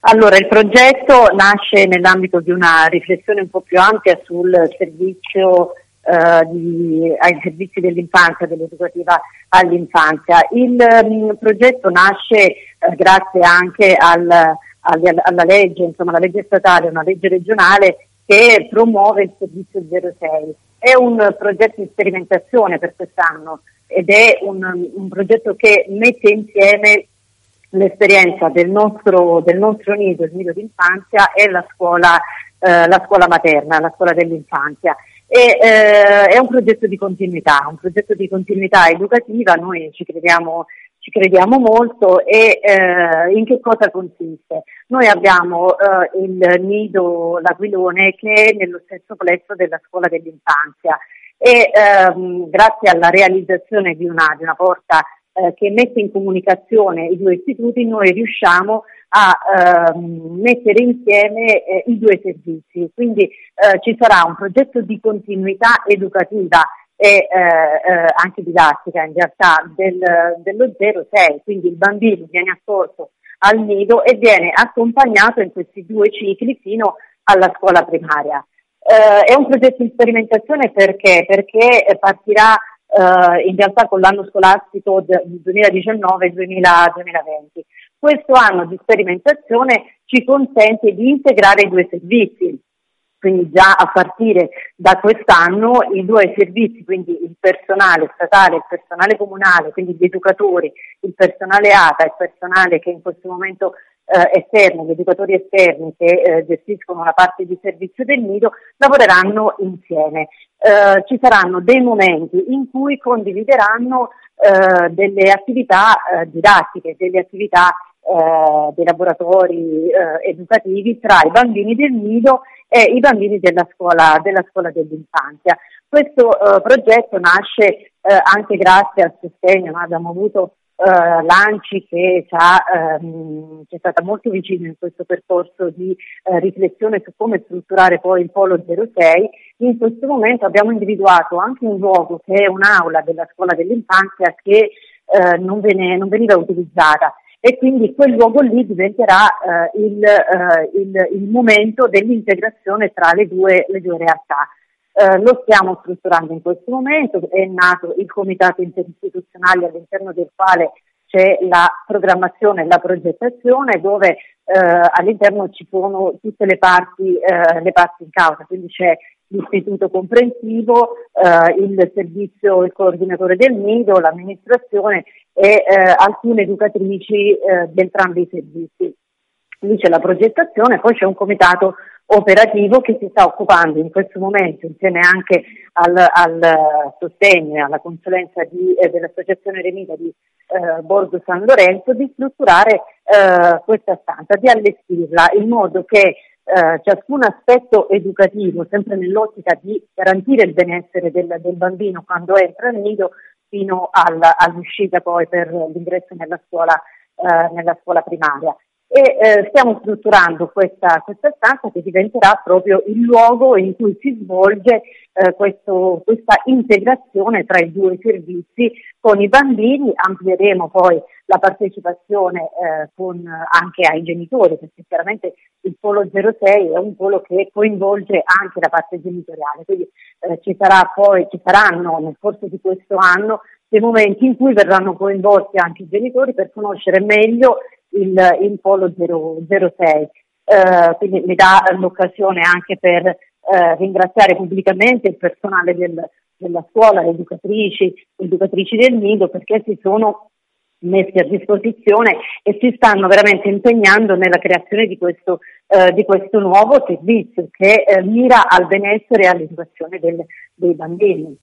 Allora, il progetto nasce nell'ambito di una riflessione un po' più ampia sul servizio ai servizi dell'infanzia, dell'educativa all'infanzia. Il progetto nasce grazie anche alla legge, insomma la legge statale, una legge regionale che promuove il servizio 06. È un progetto di sperimentazione per quest'anno ed è un progetto che mette insieme l'esperienza del nostro nido, il nido d'infanzia, e la scuola materna, la scuola dell'infanzia. È un progetto di continuità educativa. Noi ci crediamo molto. E in che cosa consiste? Noi abbiamo il nido L'Aquilone, che è nello stesso plesso della scuola dell'infanzia, e grazie alla realizzazione di una porta che mette in comunicazione i due istituti, noi riusciamo a mettere insieme i due servizi. Quindi ci sarà un progetto di continuità educativa e anche didattica, in realtà, dello 06, quindi il bambino viene accolto al nido e viene accompagnato in questi due cicli fino alla scuola primaria. È un progetto di sperimentazione perché partirà in realtà con l'anno scolastico 2019-2020. Questo anno di sperimentazione ci consente di integrare i due servizi, quindi già a partire da quest'anno i due servizi, quindi il personale statale, il personale comunale, quindi gli educatori, il personale ATA, il personale che in questo momento esterno, gli educatori esterni che gestiscono la parte di servizio del nido, lavoreranno insieme. Ci saranno dei momenti in cui condivideranno delle attività didattiche, delle attività dei laboratori educativi tra i bambini del nido e i bambini della scuola dell'infanzia. Questo progetto nasce anche grazie al sostegno. Noi abbiamo avuto l'ANCI che ci è stata molto vicina in questo percorso di riflessione su come strutturare poi il Polo 06. In questo momento abbiamo individuato anche un luogo che è un'aula della scuola dell'infanzia che non veniva utilizzata, e quindi quel luogo lì diventerà il momento dell'integrazione tra le due realtà. Lo stiamo strutturando in questo momento. È nato il comitato interistituzionale, all'interno del quale c'è la programmazione e la progettazione, dove all'interno ci sono tutte le parti in causa, quindi c'è l'istituto comprensivo, il servizio, il coordinatore del nido, l'amministrazione e alcune educatrici di entrambi i servizi. Lì c'è la progettazione, poi c'è un comitato operativo che si sta occupando in questo momento, insieme anche al sostegno e alla consulenza dell'Associazione Remita di Borgo San Lorenzo, di strutturare questa stanza, di allestirla in modo che ciascun aspetto educativo, sempre nell'ottica di garantire il benessere del bambino quando entra al nido, fino all'uscita poi per l'ingresso nella scuola primaria. E stiamo strutturando questa stanza che diventerà proprio il luogo in cui si svolge questa integrazione tra i due servizi con i bambini. Amplieremo poi la partecipazione anche ai genitori, perché chiaramente il Polo 06 è un polo che coinvolge anche la parte genitoriale, quindi ci saranno nel corso di questo anno dei momenti in cui verranno coinvolti anche i genitori per conoscere meglio il Polo 06. Quindi mi dà l'occasione anche per ringraziare pubblicamente il personale della scuola, le educatrici del nido, perché si sono messi a disposizione e si stanno veramente impegnando nella creazione di questo nuovo servizio che mira al benessere e all'educazione dei bambini.